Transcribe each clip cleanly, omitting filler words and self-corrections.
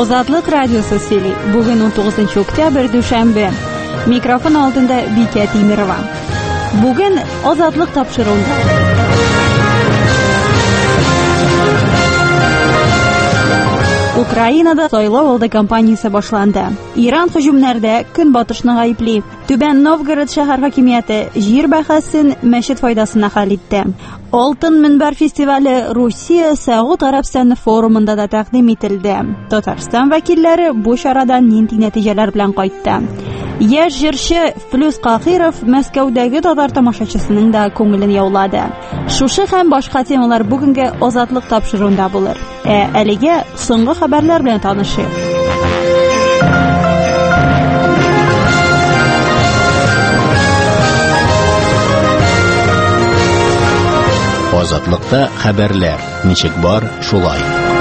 Озатлык радиосы сөйли. Бүген 19 октябрь дүшәмбе. Микрофон алдында Бикә Тимирова. Бүген Озатлык тапшыруында. Украинада сайлау алды кампаниясе башланды. Иран һөҗүмнәрдә көнбатышны гаепли. Түбән Новгород шәһәр хакимияте җир бәһасен мәчет файдасына хәл итте. Алтын мөнбәр фестивале Русия Сәгуд Арабстаны форумында да тәкъдим ителде. Татарстан вәкилләре бу чарадан нинди нәтиҗәләр белән кайтты? Яшь җырчы Флюс Кахиров Мәскәүдәге татар тамашачысының да күңелен яулады. Шушы һәм башка темалар бүгенге Озатлык тапшыруында булыр. Әлегә соңгы хәбәрләр белән танышыйк. Озатлыкта хәбәрләр. Ничек бар, шулай.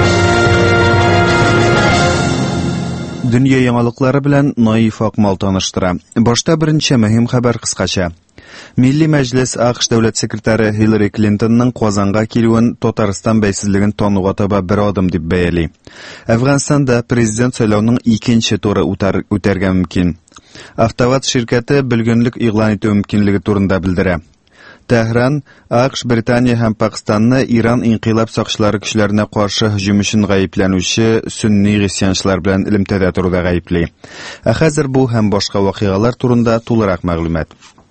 Дөнья яңалыклары белән Наиф Акмал таныштыра. Башта беренче мөһим хәбәр кыскача. Милли Мәҗлес АКШ дәүләт секретаре Хиллари Клинтонның Казанга килүен Татарстан бәйсезлеген тануга таба бер адым дип бәяли. Әфганстанда президент сайлауның икенче туры үтәргә мөмкин. АвтоВАЗ ширкәте белгенлек игълан итү мөмкинлеге турында белдерә. Тәһран, АКШ, Британия һәм Пакистанны Иран инкыйлаб сакчылары көчләренә каршы һөҗүм өчен гаепләнүче сөнни христианчылар белән элемтәдә турыда гаепли. Хәзер бу һәм башка вакыйгалар турында тулырак мәгълүмат.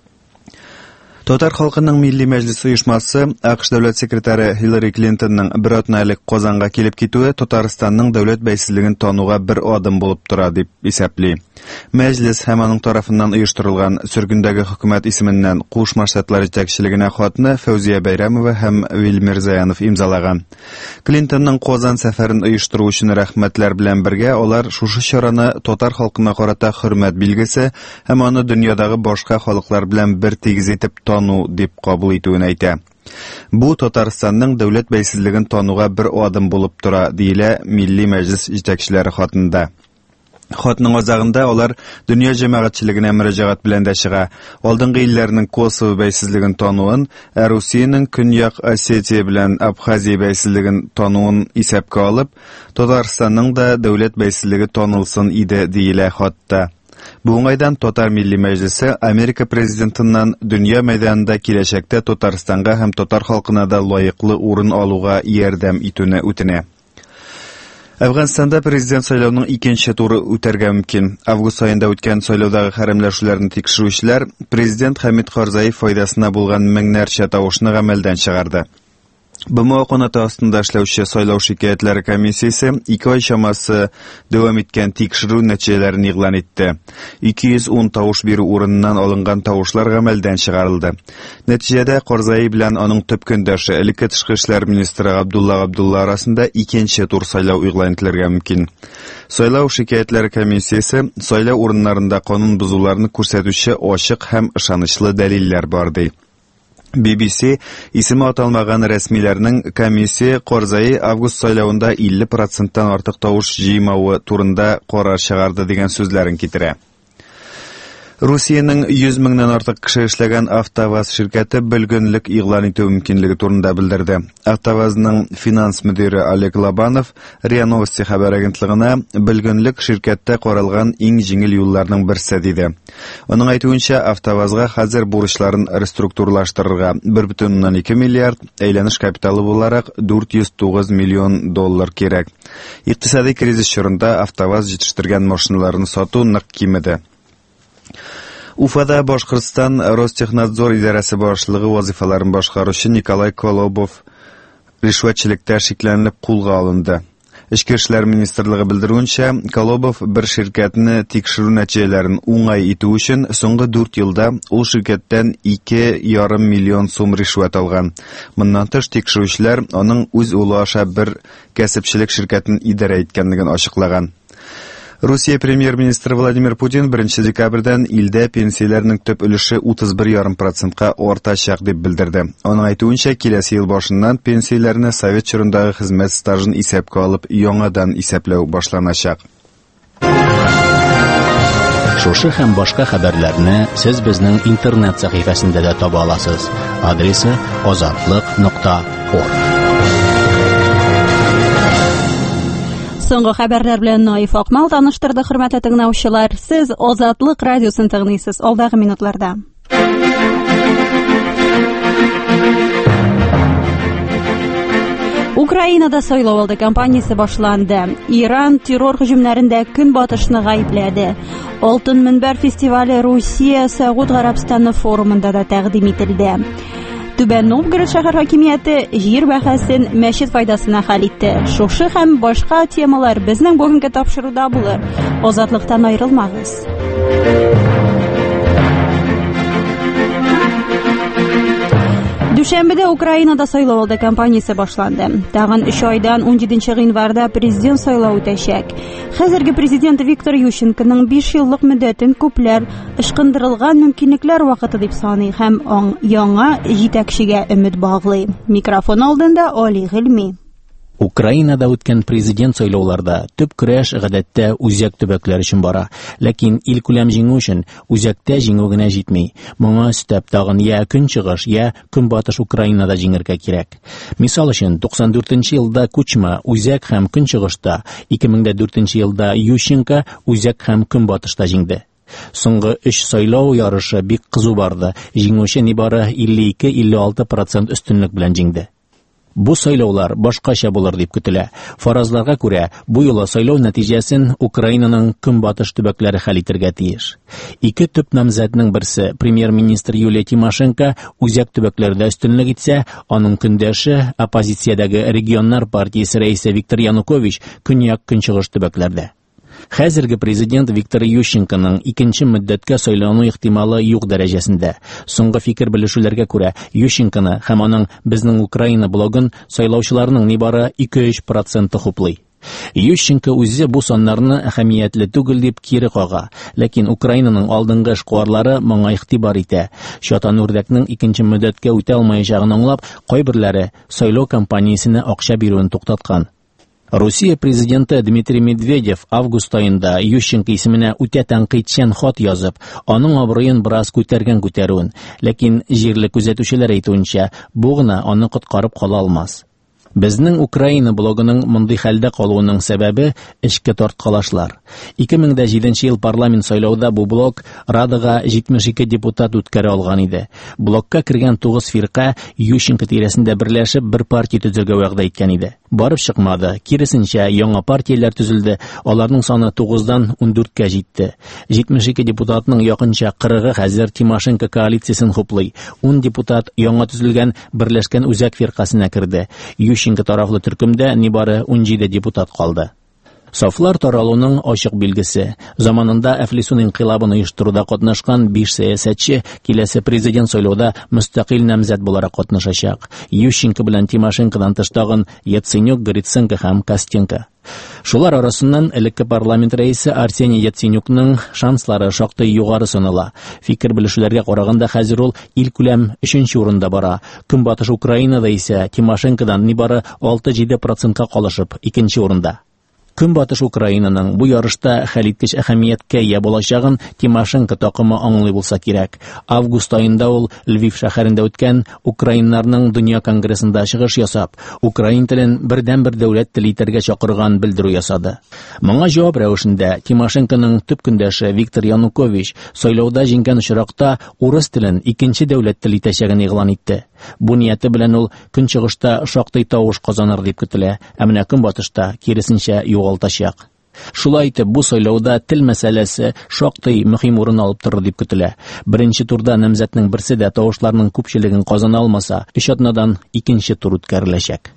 Татар халкының Милли Мәҗлесе оешмасы АКШ дәүләт секретаре Хиллари Клинтонның бер атна элек Казанга килеп китүе Татарстанның дәүләт бәйсезлеген тануга бер адым булып тора дип исәпли. Мәҗлес һәм аның тарафыннан оештырылган сөргендәге хөкүмәт исеменнән Кушма Штатлары җитәкчелегенә хатны Фәүзия Бәйрәмова һәм Вилмир Заянов имзалаган. Клинтонның Казан сәфәрен оештыру өчен рәхмәтләр белән бергә алар шушы чараны татар халкына карата хөрмәт билгесе һәм аны дөньядагы башка халыклар белән бер тигез итеп тану дип кабул итүен әйтә. Бу Татарстанның дәүләт бәйсезлеген тануга бер адым булып тора, диелә Милли Мәҗлес җитәкчеләре хатында. Хатның азагында алар дөнья җәмәгатьчелегенә мөрәҗәгать белән дә чыга. Алдынгы илләрнең Косово бәйсезлеген тануын, Русиянең Көньяк Осетия белән Абхазия бәйсезлеген тануын исәпкә алып, Татарстанның да дәүләт бәйсезлеге танылсын иде, диелә хатта. Бу уңайдан Татар Милли Мәҗлесе Америка президентыннан дөнья мәйданында киләчәктә Татарстанга һәм татар халкына да лаеклы урын алуга ярдәм итүне үтенә. Әфганстанда президент сайлауның икенче туры үтәргә мөмкин. Август айында үткән сайлаудагы хәрәмләшүләрне тикшерүчеләр президент Хамид Карзаев файдасына булган меңнәрчә тавышны гамәлдән чыгарды. БМО канаты астында эшләүче сайлау шикаятьләре комиссиясе 2 ай чамасы дәвам иткән тикшерү нәтиҗәләрен игълан итте. 210 тавыш бирү урыныннан алынган тавышлар гамәлдән чыгарылды. Нәтиҗәдә Карзаев белән аның төп көндәше элекке тышкы эшләр министры Габдулла арасында икенче тур сайлау игълан ителергә мөмкин. Сайлау шикаятьләре комиссиясе сайлау урыннарында канун бозуларны күрсәтүче ачык һәм ышанычлы дәлилләр бар ди. BBC исеме аталмаган рәсмиләрнең комиссия Карзаев август сайлауында 50%-тан артык тавыш җыймавы турында карар чыгарды дигән сүзләрен китерә. Русиянең 100 меңнән артык кеше эшләгән АвтоВАЗ ширкәте белгенлек игълан итү мөмкинлеге турында белдерде. АвтоВАЗның финанс мөдире Олег Лобанов РИА Новости хәбәр агентлыгына белгенлек ширкәттә каралган иң җиңел юлларның берсе диде. Аның әйтүенчә, АвтоВАЗга хәзер бурычларын реструктурлаштырырга 1.2 миллиард, әйләнеш капиталы буларак 409 миллион доллар кирәк. Икътисади кризис чорында АвтоВАЗ җитештергән машиналарны сату нык кимеде. Уфада Башкортстан Ростехнадзор идарәсе башлыгы вазифаларын башкаручы Николай Колобов ришвәтчелектә шикләнеп кулга алынды. Эчке эшләр министрлыгы белдерүенчә, Колобов бер ширкәтне тикшерү нәтиҗәләрен уңай итү өчен соңгы 4 елда ул ширкәттән 2,5 миллион сум ришвәт алган. Моннан тыш тикшерүчеләр аның үз улы аша бер кәсепчелек ширкәтен идарә иткәнлеген ачыклаган. Русия премьер-министры Владимир Путин 1 декабрьдән илдә пенсияләрнең төп өлеше 31,5%-ка артачак дип белдерде. Аның әйтүенчә, киләсе ел башыннан пенсияләрне совет чорындагы хезмәт стажын исәпкә алып, яңадан исәпләү башланачак. Шушы һәм башка хәбәрләрне сез безнең интернет сәхифәсендә дә таба аласыз. Адресы azatlyk.org. Соңгы хәбәрләр белән Наиф Акмал таныштырды, хөрмәтле тыңлаучылар. Сез Азатлык радиосын тыңлыйсыз. Алдагы минутларда. Украинада сайлауалды кампаниясе башланды. Иран террор һөҗүмнәрендә Көнбатышны гаепләде. Алтын мөнбәр фестивале Русия Сәгуд Гарәбстаны форумында да тәкъдим ителде. Түбән Новгород шәһәр хакимияте җир бәһасен мәчет файдасына хәл итте. Шушы һәм башка темалар безнең бүгенге тапшыруда булыр. Азатлыктан аерылмагыз. Дүшәмбедә Украинада сайлауалды кампаниясе башланды. Тагын 3 айдан 17 гыйнварда президент сайлауы үтәчәк. Хәзерге президент Виктор Ющенконың 5 еллык мөддәтен күпләр ышкындырылган мөмкинлекләр вакыты дип саный һәм яңа җитәкчегә өмет баглый. Микрофон алдында Али Гыйльми. Украинада үткән президент сайлауларда төп көрәш гадәттә үзәк төбәкләр өчен бара, ләкин ил күләм җиңү өчен үзәктә җиңү генә җитми. Моңа өстәп тагын я көнчыгыш, я көнбатыш Украинада җиңәргә кирәк. Мисал өчен 94 елда Кучма үзәк һәм көнчыгышта, 2004 елда Ющенко үзәк һәм көнбатышта җиңде. Соңгы 3 сайлау ярышы бик кызу барды. Җиңүче нибары 52-56% өстенлек белән җиңде. Бу сайлаулар башкача булыр дип көтелә. Фаразларга күрә, бу юлы сайлау нәтиҗәсен Украинаның көнбатыш төбәкләре хәл итәргә тиеш. Ике төп намзәтнең берсе, премьер-министр Юлия Тимошенко үзәк төбәкләрдә өстенлек итсә, аның көндәше оппозициядәге регионнар партиясе рәисе Виктор Янукович көньяк-көнчыгыш төбәкләрдә. Хәзерге президент Виктор Ющенконың икенче мөддәткә сайлану ихтималы юк дәрәҗәсендә. Соңгы фикер белешүләргә күрә, Ющенконы һәм аның «Безнең Украина» блогын сайлаучыларның нибары 2-3% хуплый. Ющенко үзе бу саннарны әһәмиятле түгел дип кире кага, ләкин Украинаның алдынгы эшкуарлары моңа игътибар итә. Шатан үрдәкнең икенче мөддәткә үтә алмаячагын аңлап, кайберләре сайлау кампаниясенә акча бирүен туктаткан. Россия президенты Дмитрий Медведев август айында Ющенко исеменә үтә тәнкыйтьчән хат язып, аның абруен бераз күтәрүен, ләкин җирле күзәтүчеләр әйтүенчә, бу гына аны коткарып кала алмас. Безнең Украина блогының мондый хәлдә калуының сәбәбе эчке тарткалашлар. 2007 ел парламент сайлауда бу блог Радага 72 депутат үткәрә алган иде. Блогка кергән 9 фирка Ющенко тирәсендә берләшеп бер партия төзергә вәгъдә иткән иде. Барып чыкмады. Киресенчә, яңа партияләр төзелде. Аларның саны 9-дан 14-кә җитте. 72 депутатның якынча 40-ы хәзер Тимошенко коалициясен хуплый. 10 депутат яңа төзелгән берләшкән үзәк фиркасына керде. Ющенко тарафлы төркемдә нибары 17 депутат калды. Сафлар таралуның ачык билгесе. Заманында Әфлисун инкыйлабын оештыруда катнашкан 5 сәясәтче киләсе президент сайлауда мөстәкыйль намзәт буларак катнашачак. Ющенко белән Тимошенкодан тыш тагын Яценюк, Гриценко һәм Костенко. Шулар арасыннан элекке парламент рәисе Арсений Яценюкның шанслары шактый югары санала. Фикер белешүләргә караганда хәзер ул ил күләм 3нче урында бара. Көнбатыш Украинада исә Тимошенкодан нибары 6-7%-ка калышып 2нче урында. Көнбатыш Украинаның бу ярышта хәлиткеч әһәмияткә ия булачагын Тимошенко такымы аңлый булса кирәк. Август айында ул Львив шәһәрендә үткән Украиннарның дөнья конгрессында чыгыш ясап, украин телен бердән-бер дәүләт теле итәргә чакырган белдерү ясады. Моңа җавап рәвешендә Тимошенконың төп көндәше Виктор Янукович сайлауда җиңгән очракта урыс телен икенче дәүләт теле итәчәген игълан итте. Бу нияте белән ул көнчыгышта шактый тавыш казаныр дип көтелә, ә менә көнбатышта киресенчә югалтачак. Шулай итеп, бу сайлауда тел мәсьәләсе шактый мөһим урын алып торыр дип көтелә. Беренче турда намзәтнең берсе дә тавышларның күпчелеген казана алмаса, 3 атнадан икенче тур үткәреләчәк.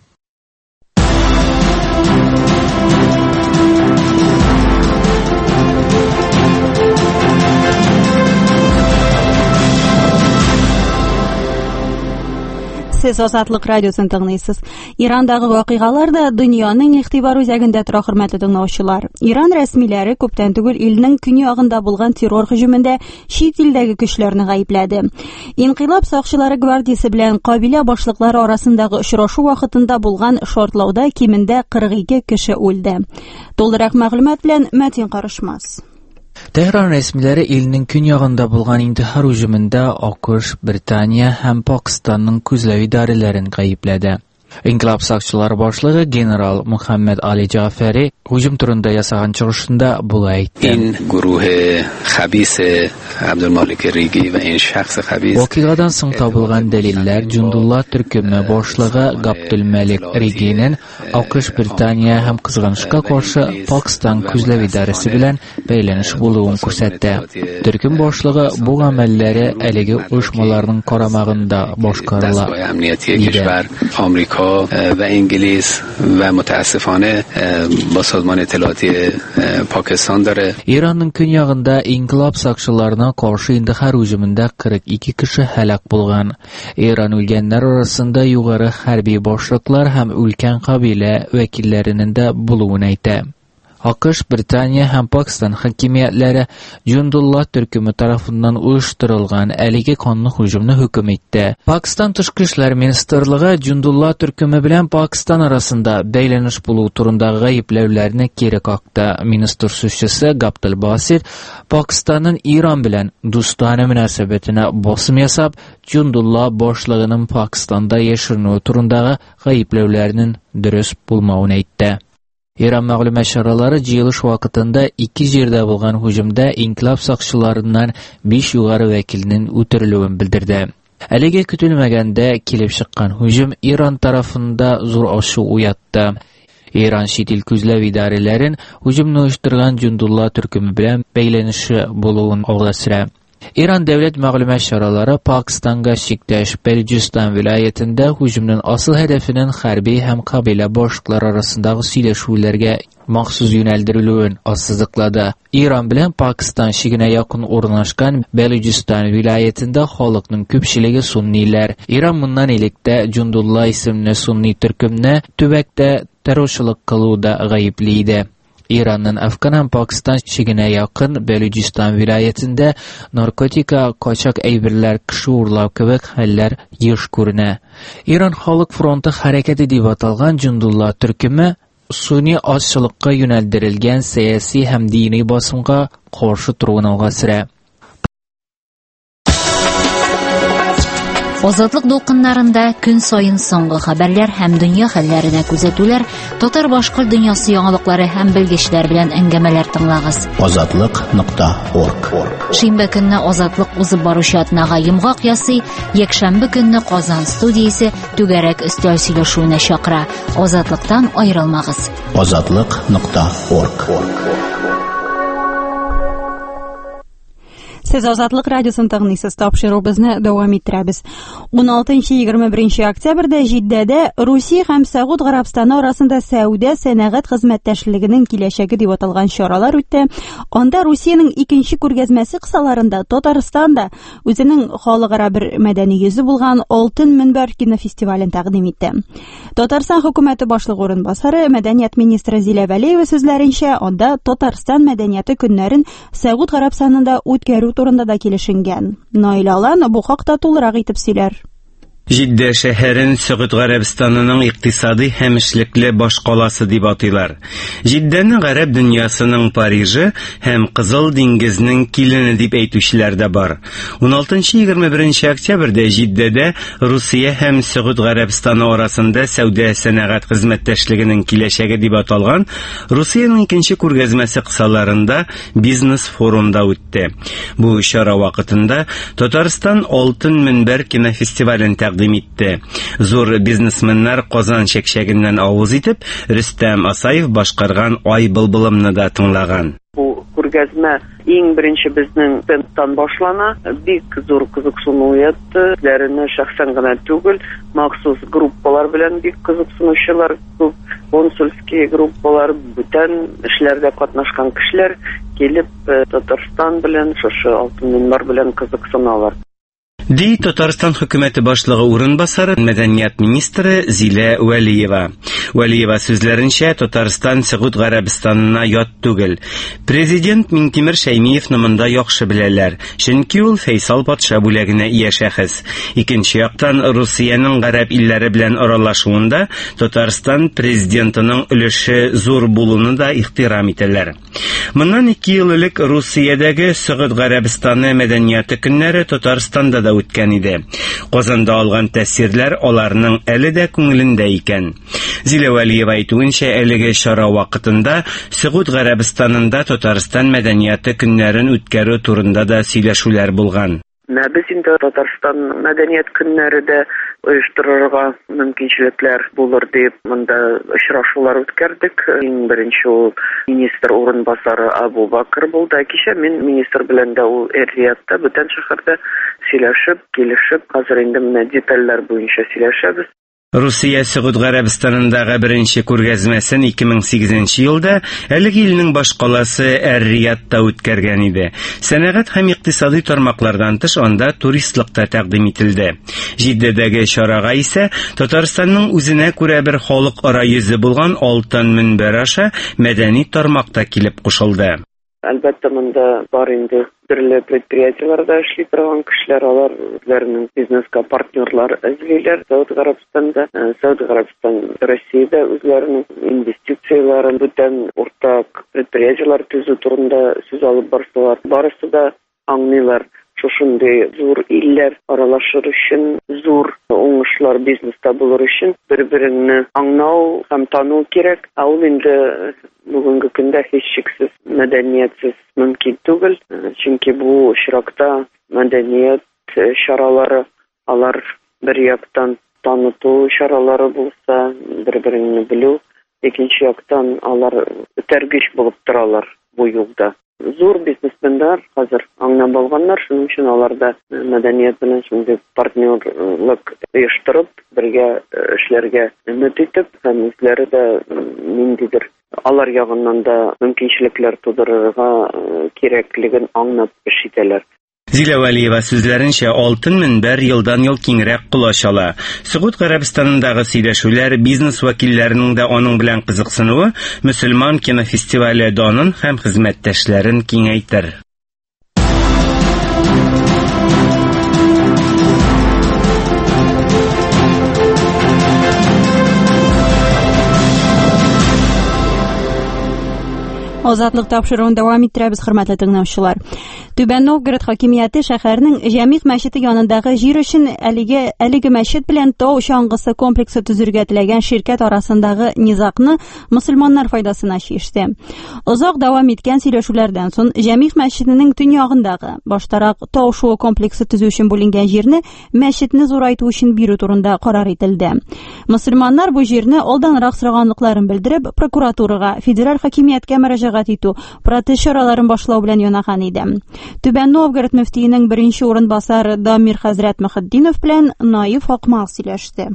Сез Азатлык радиосын тыңлыйсыз. Ирандагы вакыйгалар да дөньяның игътибар үзәгендә тора, хөрмәтле тыңлаучылар. Иран рәсмиләре күптән түгел илнең көньягында булган террор һөҗүмендә чит илдәге көчләрне гаепләде. Инкыйлаб сакчылары гвардиясе белән кабилә башлыклары арасындагы очрашу вакытында булган шартлауда кимендә 42 кеше үлде. Толырак мәгълүмат белән Мәтин Карышмас. Tehran rəsmiləri ilinin küneyində bulğan intihar hücumunda ABŞ, Britaniya həm Pakistanın küzləvi idarələrini qayıbladı. İnqilab сакчылары башлыгы генерал Мухаммед Али Джафари hücum turunda ясаган чыгышында булай әйтте. Ин гурухе хабисе Абдулмалик Риги ва ин шахс хабис. Вакыйгадан соң табылган дәлилләр Джундулла төркеме башлыгы Габдулмалик Ригинең АКШ, Британия һәм кызганычка каршы Пакистан күзләв идарәсе белән бәйләнеш булуын күрсәтте. Төркем башлыгы бу гамәлләре әлеге оешмаларның карамагында башкарыла. آمریکا و انگلیس و متاسفانه با سازمان اطلاعاتی پاکستان داره. İranның көньягында инқилаб сакчыларына каршы индихар hüjumында 42 кеше һәлак булган. Иран үлгәннәр арасында югары хәрби башлыклар һәм өлкән кабилә вәкилләренең дә булуын әйтә. АКШ, Британия һәм Пакистан хакимиятләре Джундулла төркеме тарафыннан оештырылган әлеге канлы hüjumны хөкем итте. Пакистан тышкы эшләр министрлыгы Джундулла төркеме белән Пакистан арасында бәйләнеш булу турындагы гаепләүләрне кире какты. Министр сүзчесе Габдул Басир Пакистанның Иран белән дустана мөнәсәбәтенә басым ясап, Джундулла башлыгының Пакистанда яшеренү турындагы гаепләүләрнең дөрес булмавын әйтте. Иран мәгълүмат чаралары җыелыш вакытында 2 җирдә булган hüjumда инқилаб сакчыларыннан 5 югары вәкилнең үтерелүен белдерде. Әлегә көтелмәгәндә килеп чыккан hüjum Иран тарафында зур ачу уятты. Иран шитил күзләв идарәләрен hüjumны оештырган Джундулла төркеме белән бәйләнеше булуын алга сөрә. Иран дәүләт мәгълүмат чаралары Пакистанга чиктәш Балуҗистан вилаятендә hüjumның асыл һәдәфенең хәрби һәм кабилә башлыклары арасындагы сөйләшүләргә махсус юнәлдерелүен ассызыклады. Иран белән Пакистан чигенә якын урнашкан Балуҗистан вилаятендә халыкның күпчелеге суннилар. Иран моннан электә Джундулла исемле сунни төркемне төбәктә террорчылык кылуда гаепли иде. Иранның Афган һәм Пакистан чигенә якын Балуҗистан вилаятендә наркотика, качак әйберләр, кеше урлау кебек хәлләр еш күренә. Иран халык фронты хәрәкәте дип аталган Джундулла төркеме суни азчылыкка юнәлдерелгән сәяси һәм дини басымга каршы торуын алга сөрә. Азатлык дулкыннарында көн сайын соңгы хәбәрләр һәм дөнья хәлләренә күзәтүләр, татар-башкорт дөньясы яңалыклары һәм белгечләр белән әңгәмәләр тыңлагыз. Азатлык.орг. Шимбә көнне Азатлык узып баручы атнага йомгак ясый, якшәмбе көнне Казан студиясе түгәрәк өстәл сөйләшүенә чакыра. Азатлыктан аерылмагыз. Азатлык.орг. Сез Азатлык радиосын тыңлыйсыз, тапшырыбызны дәвам иттерәбез. 16-21 октябрьдә Җиддәдә Русия һәм Сәгуд Гарәбстаны арасында сәүдә сәнәгать хезмәттәшлегенең киләчәге дип аталган чаралар үтте. Анда Русиянең икенче күргәзмәсе кысаларында Татарстан да үзенең халыкара бер мәдәни йөзе булган Алтын мөнбәр кинофестивален тәкъдим итте. Татарстан хөкүмәте башлыгы урынбасары мәдәният министры Зилә Вәлиева сүзләренчә, анда Татарстан мәдәнияты көннәрен Сәгуд Гарәбстанында үткәрү турында да килешенгән. Наил Алан бу хакта тулырак итеп сөйләр. Җиддә шәһәрен Сәгуд Гарәбстанының икътисади һәм эшлекле баш каласы дип атыйлар. Җиддәне гарәп дөньясының Парижы һәм Кызыл диңгезнең килене дип әйтүчеләр дә бар. 16-21 октябрьдә Җиддәдә Русия һәм Сәгуд Гарәбстаны арасында сәүдә сәнәгать хезмәттәшлегенең киләчәге дип аталган Русиянең икенче күргәзмәсе кысаларында бизнес форумда үтте. Бу чара вакытында Татарстан Алтын мөнбәр кинофестивален тәкъдим итте. Зур бизнесменнар Казан чәкчәгеннән авыз итеп, Рөстәм Асаев башкарган Ай былбылымны да тыңлаган. Бу күргәзмә иң беренче безнең стендтан башлана. Бик зур кызыксыну уятты. Ләренә шәхсән генә түгел, махсус группалар белән бик кызыксынучылар күп. Консульские группалар, бүтән эшләрдә катнашкан кешеләр килеп Татарстан белән, шушы Алтын мөнбәр белән кызыксыналар. Ди Татарстан хөкүмәте башлыгы урынбасары мәдәният министры Зилә Вәлиева. Вәлиева сүзләренчә, Татарстан Сәгуд Гарәбстанына ят түгел. Президент Минтимер Шәймиевне монда яхшы беләләр, чөнки ул Фәйсал патша бүләгенә ия шәхес. Икенче яктан, Русияның гарәп илләре белән аралашуында Татарстан президентының өлеше зур булуны да ихтирам итәләр. Моннан 2 ел элек Русиядәге Сәгуд Гарәбстаны мәдәнияте көннәре Татарстанда да үткән иде. Казанда алган тәэсирләр аларның әле дә күңелендә икән. Зилә Вәлиева әйтүенчә, әлеге чара вакытында Сәгуд Гарәбстанында Татарстан мәдәнияте көннәрен үткәрү турында да сөйләшүләр булган. Без инде Татарстан мәдәният көннәре дә оештырырга мөмкинчелекләр булыр дип монда очрашулар үткәрдек. Иң беренче ул министр урынбасары Абу Бакыр булды. Кичә мин министр белән дә ул Эр-Риядта бүтән шәһәрдә сөйләшеп, килешеп, хәзер инде менә детальләр буенча сөйләшәбез. Русия Сәгуд Гарәбстанындагы беренче күргәзмәсен 2008 елда әлеге илнең баш каласы Эр-Риядта үткәргән иде. Сәнәгать һәм икътисади тармаклардан тыш анда туристлык та тәкъдим ителде. Җиддәдәге чарага исә Татарстанның үзенә күрә бер халыкара йөзе булган Алтын мөнбәр аша мәдәни тармакта килеп кушылды. Әлбәттә, монда бар инде төрле предприятиеләрдә эшли торган кешеләр, алар үзләренең бизнеска партнерлар эзлиләр. Сәгуд Гарәбстанда, Сәгуд Гарәбстан Россиядә үзләренең инвестицияләрен, бүтән уртак предприятиеләр төзү турында сүз алып барсалар, барысы да аңлыйлар. Шушындый зур илләр аралашыр өчен, зур уңышлар бизнеста булыр өчен бер-береңне аңлау һәм тану кирәк. Ул инде бүгенге көндә һичшиксез мәдәниятсез мөмкин түгел, чөнки бу очракта мәдәният чаралары, алар бер яктан таныту чаралары булса, бер-береңне белү, икенче яктан алар тәргиш булып торалар бу юлда. Зур бизнесменнәр хәзер аңлап алганнар, шуның өчен аларда мәдәният белән шундый партнерлык оештырып, бергә эшләргә өмет итеп, һәм үзләре дә ниндидер алар ягыннан да мөмкинчелекләр тудырырга кирәклеген аңлап эш итәләр. Зилә Вәлиева сүзләренчә, Алтын мөнбәр елдан-ел киңрәк колач ала. Сәгуд Гарәбстанындагы сөйләшүләр, бизнес вәкилләренең дә аның белән кызыксынуы мөселман кинофестивале данын һәм хезмәттәшләрен киңәйтер. Азатлык тапшыруын дәвам иттерәбез, хөрмәтле тыңлаучылар. Түбән Новгород хакимияте шәһәрнең Җәмигъ мәчете янындагы җир өчен әлеге мәчет белән тау чаңгысы комплексы төзергә теләгән ширкәт арасындагы низакны мөселманнар файдасына чиште. Озак дәвам иткән сөйләшүләрдән соң Җәмигъ мәчетенең төньягындагы баштарак тау шуы комплексы төзү өчен бүленгән җирне мәчетне зурайту өчен бирү турында карар ителде. Мөселманнар бу җирне алданрак сораганлыкларын белдереп, прокуратурага, федераль хакимияткә мөрәҗәгать итү, протест чараларын башлау белән янаган иде. Түбән Новгород мөфтиенең беренче урынбасары Дамир хәзрәт Мөхәддинов белән Наиф Акмал сөйләште.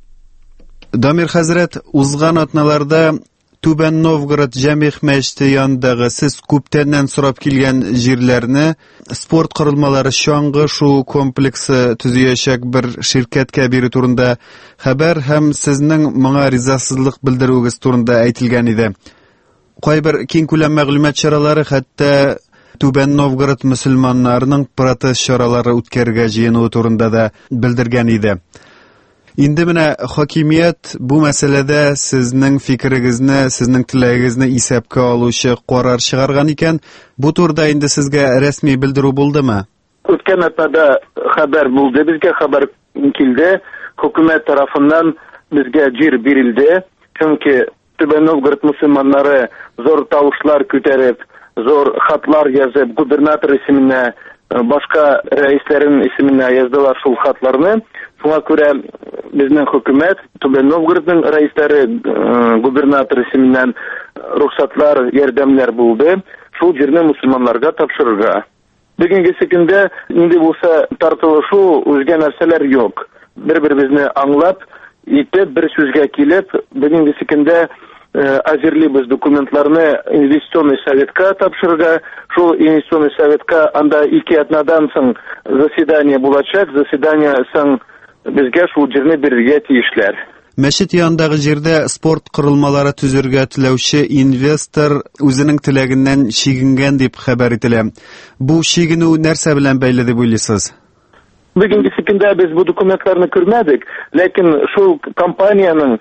Дамир хәзрәт, узган атналарда Түбән Новгород Җәмигъ мәчете янындагы сез күптәннән сорап килгән җирләрне спорт корылмалары чаңгы шу комплексы төзүчәк бер ширкәткә бирү турында хәбәр һәм сезнең моңа ризасызлык белдерүегез турында әйтелгән иде. Кайбер киң күләм мәгълүмат чаралары, хәтта Түбән Новгород мөселманнарының протест чаралары үткәрергә җыенуы турында да белдергән иде. Инде менә хакимият бу мәсьәләдә сезнең фикерегезне, сезнең теләгегезне исәпкә алучы карар чыгарган икән. Бу турыда инде сезгә рәсми белдерү булдымы? Үткән атнада хәбәр булды, безгә хәбәр килде. Хөкүмәт тарафыннан безгә җир бирелде. Чөнки Түбән Новгород мөселманнары зур тавышлар күтәреп, зур хатлар язып, губернатор исеменә, башка рәисләрнең исеменә яздылар шул хатларны. Шуңа күрә безнең хөкүмәт Түбән Новгородның рәисләре губернатор исеменнән рөхсәтләр, ярдәмнәр булды. Шул җирне мөселманнарга тапшырырга. Бүгенге көндә инде булса тартылышу, үзгә нәрсәләр юк. Бер-беребезне аңлап, итеп, бер сүзгә килеп, бүгенге көндә әзерлибез документларны инвестиционный советка тапшырырга. Шул инвестиционный советка анда 2 атнадан соң заседание булачак, заседание соң безгә шул җирне бирергә тиешләр. Мәчет янындагы җирдә спорт корылмалары төзергә теләүче инвестор үзенең теләгеннән чигенгән дип хәбәр ителә. Бу чигенү нәрсә белән бәйле дип уйлыйсыз? Бүгенге көндә без бу документларны күрмәдек, ләкин шул компаниянең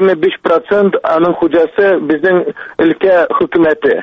25% аның хуҗасы безнең өлкә хөкүмәте.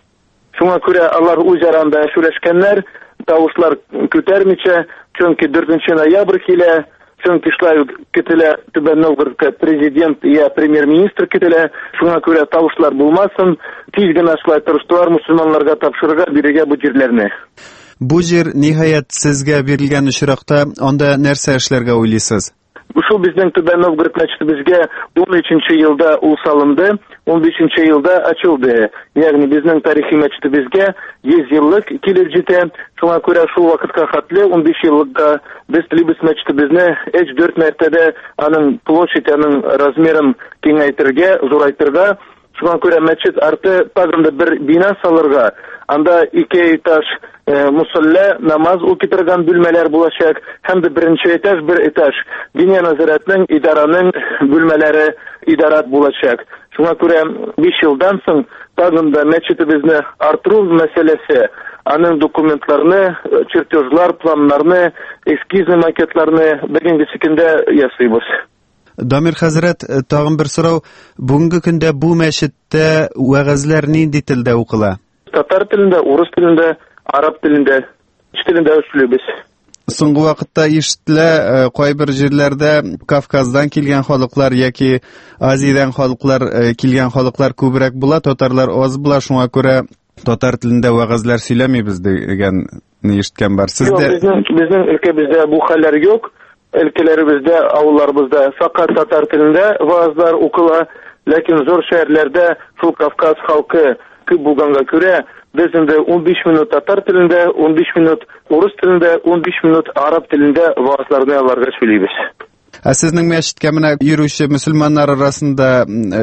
Шуңа күрә алар үзара сөйләшкәннәр, тавышлар күтәрмичә, чөнки 4 ноябрь килә, чөнки шулай көтелә Түбән Новгородка президент я премьер-министр көтелә, шуңа күрә тавышлар булмасын, тиз генә шулай тырыштылар мусульманнарга тапшырырга бирергә бу җирләрне. Бу җир ниһаять сезгә бирелгән очракта, анда нәрсә эшләргә уйлыйсыз? Шул безнең Түбән Новгород мәчетебезгә 13 елда ул салынды, 15 елда ачылды. Ягъни безнең тарихи мәчетебезгә 100 еллык килеп җитә. Шуңа күрә шул вакытка хәтле 15 еллыкка без телибез мәчетебезне 3-4 мәртәбә аның площадь, аның размерын киңәйтергә, зурайтырга. Шуңа күрә мәчет арты тагында бер бина салырга, анда 2 этаж мусалла, намаз укытырган бүлмәләр булачак, һәм дә 1-нче этаж, 1 этаж диния назаратның идараның бүлмәләре идарат булачак. Шуңа күрә 5 елдан соң тагында мәчетебезне артыру мәсьәләсе, аның документларны, чертежлар, планнарны, эскизны, макетларны бүгенге көндә ясыйбыз. Дамир хәзрәт, тагын бер сорау, бүгенге көндә бу мәчеттә вәгазьләр нинди телдә укыла? Татар телендә, урыс телендә, араб телендә, үз телендә сөйләйбез. Соңгы вакытта ишетелә, кайбер җирләрдә Кавказдан килгән халыклар яки Азиядән халыклар килгән халыклар күбрәк була, татарлар аз була, шуңа күрә татар телендә вәгазьләр сөйләмибез дигән ишеткән бар. Сездә безнең өлкәбездә бу хәлләр юк. Өлкәләребездә, авылларыбызда фақат татар телендә вәгазьләр укыла, ләкин зур шәһәрләрдә шул Кавказ халкы күп булганга күрә, без инде 15 минут татар телендә, 15 минут урыс телендә, 15 минут араб телендә вәгазьләрне аларга сөйлибез. Сезнең мәчеткә менә йөрүче мөселманнар арасында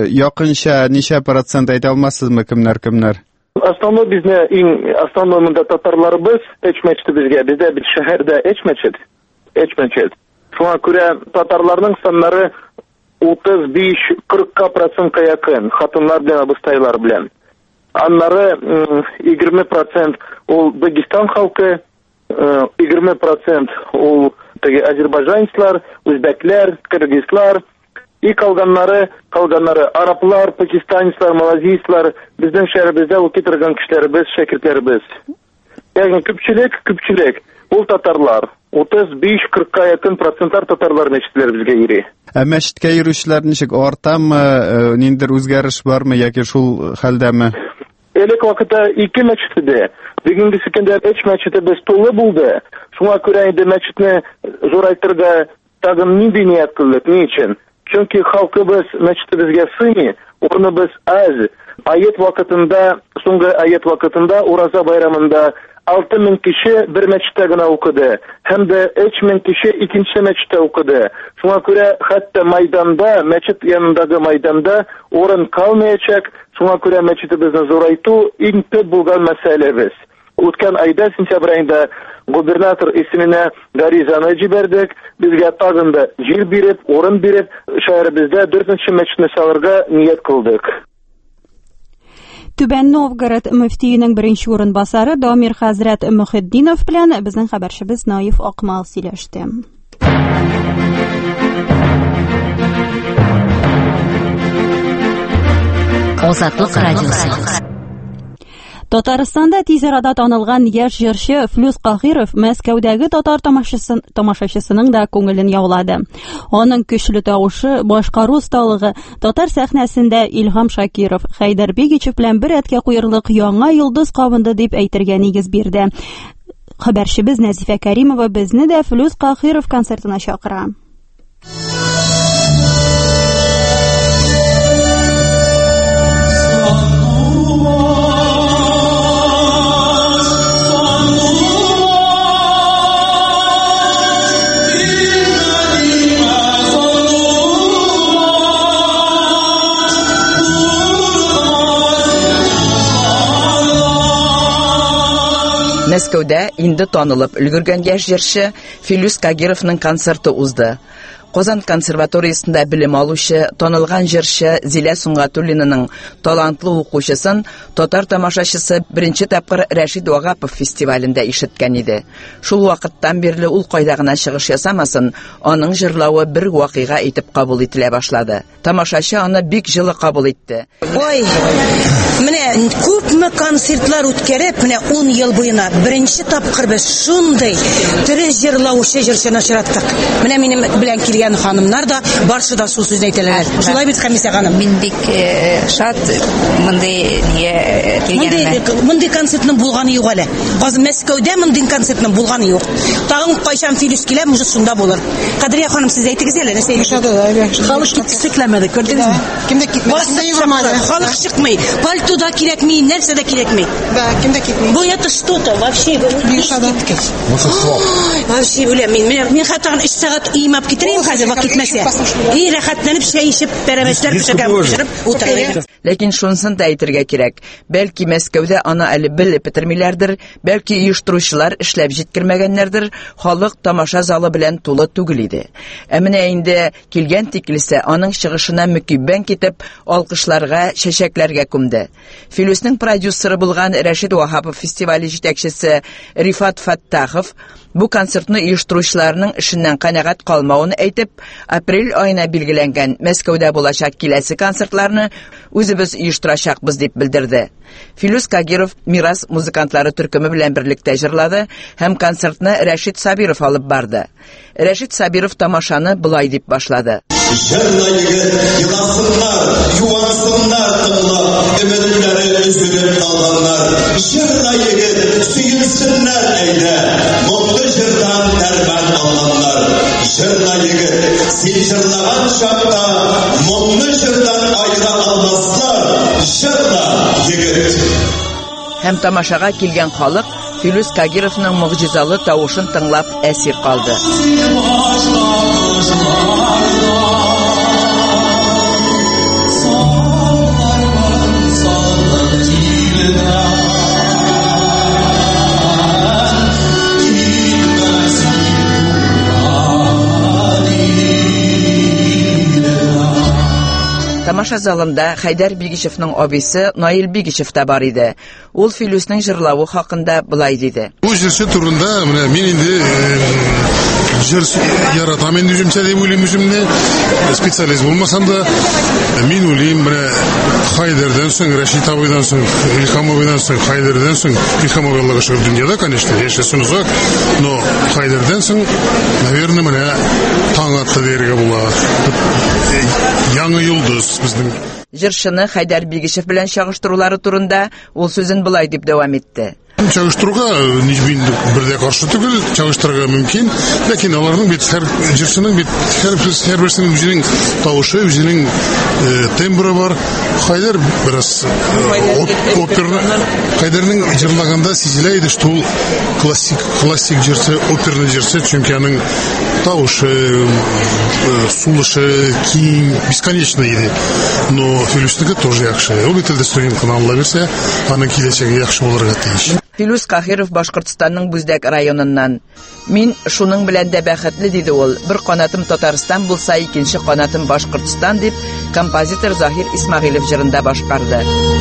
якынча ничә процент әйтә алмассызмы, кемнәр? Основной безне основной монда татарларыбыз мәчетебезгә, бездә бит шәһәрдә мәчет. Шуңа күрә татарларның саннары 35-40% якын, хатыннар белән, абыстайлар белән. Аннары 20% ул Дагестан халкы, 20% ул азербайҗанецлар, үзбәкләр, кыргызлар, и калганнары араплар, пакистанецлар, малазийцлар, безнең шәһәребездә укытырган кешеләребез, шәкертләребез. Ягъни күпчелек ул татарлар. 35-40-ка якын процентлар татарлар мәчетләребезгә йөри. Мәчеткә йөрүчеләр ничек, артамы, ниндидер үзгәреш бармы яки шул хәлдәме? Элек вакытта 2 мәчеттә, бүгенге көндә 3 мәчетебез тулы булды. Шуңа күрә инде мәчетне зурайтырга тагын нинди ният кылдык, ни өчен? Чөнки халкыбыз мәчетебезгә сыймый, урыныбыз аз. Соңгы аят вакытында, Ураза байрамында 6000 кеше бер мәчеттә генә укыды, һәм дә 3000 кеше икенче мәчеттә укыды. Шуңа күрә хәтта майданда, мәчет янындагы майданда урын калмаячак. Шуңа күрә мәчетебезне зурайту иң төп булган мәсьәләбез. Үткән айда, сентябрь айында, губернатор исеменә гаризаны җибәрдек. Безгә тагын да җир биреп, урын биреп, шәһәребездә 4-нче мәчетне салырга ният кылдык. Түбән Новгород мөфтиенең беренче урынбасары Дамир хәзрәт Мөхетдинов белән безнең хәбәрчебез Наиф Акмал сөйләште. Азатлык радиосы. Татарстанда тиз арада танылган яшь җырчы Флюс Каһиров Мәскәүдәге татар тамашачысының да күңелен яулады. Аның көчле тавышы, башкару осталыгы татар сәхнәсендә Илһам Шакиров, Хәйдәр Бигичев белән бер әткә куерлык яңа йолдыз кабынды дип әйтергә нигез бирде. Хәбәрчебез Нәзифә Кәримова безне дә Флюс Каһиров концертына чакыра. Мәскәүдә инде танылып өлгергән яшь җырчы Флюс Каһировның концерты узды. Казан консерваториясында белем алучы, танылган җырчы Зилә Сунгатуллинаның талантлы укучысын татар тамашачысы беренче тапкыр Рәшит Вагапов фестивалендә ишеткән иде. Шул вакыттан бирле ул кайда гына чыгыш ясамасын, аның җырлавы бер вакыйга итеп кабул ителә башлады. Тамашачы аны бик җылы кабул итте. Ой, менә күпме концертлар үткәреп, менә 10 ел буена беренче тапкыр без шундый тере җырлаучы җырчыны очраттык. Менә минем белән килгән ханымнар да барсы да шул сүзне әйтәләр. Шулай бит, Хәмисә ханым? Мин бик шат мондый килгәнемә. Мондый концертның булганы юк әле. Казан Мәскәүдә мондый концертның булганы юк. Тагын кайчан Филюс килә, может шунда булыр. Кадрия ханым, сез әйтегез әле, нәрсә әйтәсез? Халык китсекләмәде, күрдегезме? Кемдә китмәде? Халык чыкмый. Пальтуда кирәкми, нәрсә дә кирәкми. Да, кемдә китми? Бу это что-то вообще. Вообще беләм мин хәтта 3 сәгать уймап китерим хәзер вакыт китмәсә. И рәхәтләнеп чәй ичеп, пәрәмәчләр пешереп утырып. Ләкин шунысын да әйтергә кирәк. Бәлки Мәскәүдә аны әле белеп бетермиләрдер, бәлки оештыручылар эшләп җиткермәгәннәрдер, халык тамаша залы белән тулы түгел иде. Ә менә инде килгән тиклесе аның чыгышына мөкиббән китеп, алкышларга, чәчәкләргә күмде. Филүснең продюсеры булган Рәшит Вагапов фестивале җитәкчесе Рифат Фаттахов бу концертны оештыручыларның эшеннән канәгать калмавын әйтеп, апрель аена билгеләнгән Мәскәүдә булачак киләсе концертларны үзебез оештырачакбыз дип белдерде. Филүс Кагиров Мирас музыкантлары төркеме белән берлектә җырлады һәм концертны Рәшит Сабиров алып барды. Рәшит Сабиров тамашаны былай дип башлады. Җырла егет, еласыннар, юансыннар тыңлап, өметләре үзелеп калганнар. Җырла егет, сөйенсеннәр әйдә, мотлы җырдан дәрман алганнар. Җырла егет, син җырлаган чакта, мотлы җырдан айыра алмаслар. Җырла егет. Һәм тамашага килгән халык Филүс Кагировның мөгъҗизалы тавышын тыңлап әсир калды. Тамаша залында Хайдар Бигишевның абысы Наил Бигишев та бар иде. Ул Филүснең җырлавы хакында былай диде. Бу җырчы турында менә мин инде җыр яратам инде үземчә дип уйлыйм үземне. Специалист булмасам да мин уйлыйм менә Хайдардан соң, Рәшит абыйдан соң, Илһам абыйдан соң, Хайдардан соң, Илһам абыйга шул дөньяда, конечно, яшәсен узак, но Хайдардан соң, наверное, менә таң атты дәргә була. Яңа йолдыз безнең. Җырчыны Хайдар Бигишев белән чагыштырулары турында ул сүзен былай дип дәвам итте. Чагыштыруга мин бердә каршы түгел, чагыштырырга мөмкин, ләкин аларның бит һәр җырчының бит һәр берсенең үзенең тавышы, үзенең тембры бар. Хайдар бераз оперный. Хайдарның җырлаганда сизелә иде, что ул классик җырчы, оперный җырчы, чөнки аның тавышы, сулышы киң, бесконечно иде. Но Филүснеке тоже яхшы. Ул бит студент каналлар берсә, аның киләчәге яхшы булырга тиеш. Филүс Кагиров Башкортстанның Бүздәк районыннан. Мин шуның белән дә бәхетле диде ул. Бер канатым Татарстан булса, икенче канатым Башкортстан дип композитор Захир Исмагыйлов җырында башкарды.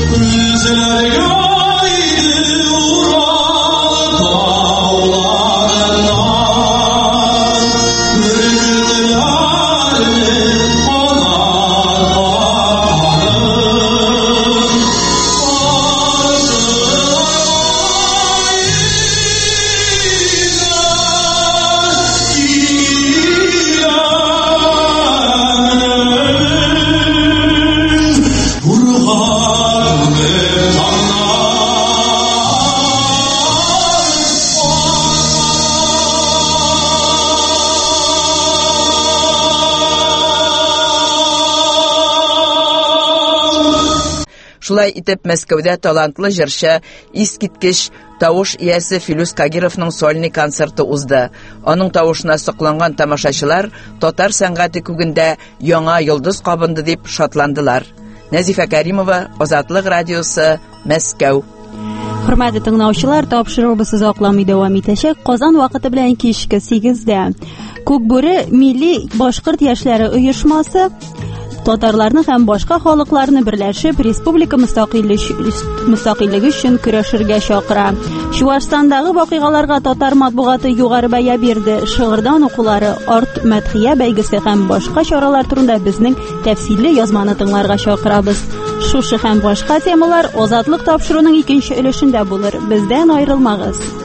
Шулай итеп Мәскәүдә талантлы җырчы, искиткеч тавыш иясе Филүс Кагировның сольный концерты узды. Аның тавышына сокланган тамашачылар татар сәнгате күгендә яңа йолдыз кабынды дип шатландылар. Нәзифә Кәримова, Азатлык радиосы, Мәскәү. Hürmetli тыңлаучылар, тапшыруыбыз озакламый дәвам итәчәк. Казан вакыты белән кичке 8-дә. Күкбүре милли башкорт яшьләре оешмасы татарларны һәм башка халыкларны берләшеп республика мөстәкыйльлеге өчен көрәшергә чакыра. Чуашстандагы вакыйгаларга татар матбугаты югары бәя бирде. Шыгырдан укулары, арт мәдхия бәйгесе һәм башка чаралар турында безнең тәфсилле язманы тыңларга чакырабыз. Шушы һәм башка темалар Азатлык тапшыруның икенче өлешендә булыр. Бездән аерылмагыз.